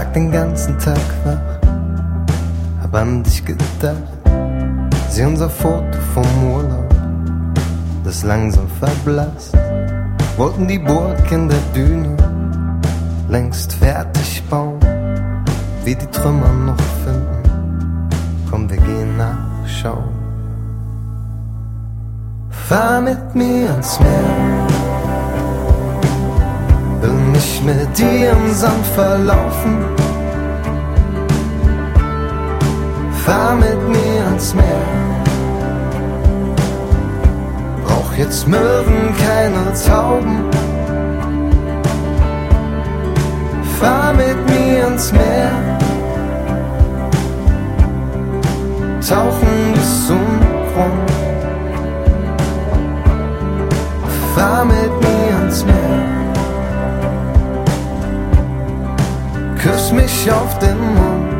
lag den ganzen Tag wach, hab an dich gedacht. Sieh unser Foto vom Urlaub, das langsam verblasst. Wollten die Burg in der Düne längst fertig bauen, wie die Trümmer noch finden. Komm, wir gehen nachschauen. Fahr mit mir ans Meer, will mich mit dir im Sand verlaufen. Fahr mit mir ans Meer, brauch jetzt Möwen, keine Tauben. Fahr mit mir ans Meer, tauchen bis zum Grund. Fahr mit mir ans Meer, küss mich auf den Mund.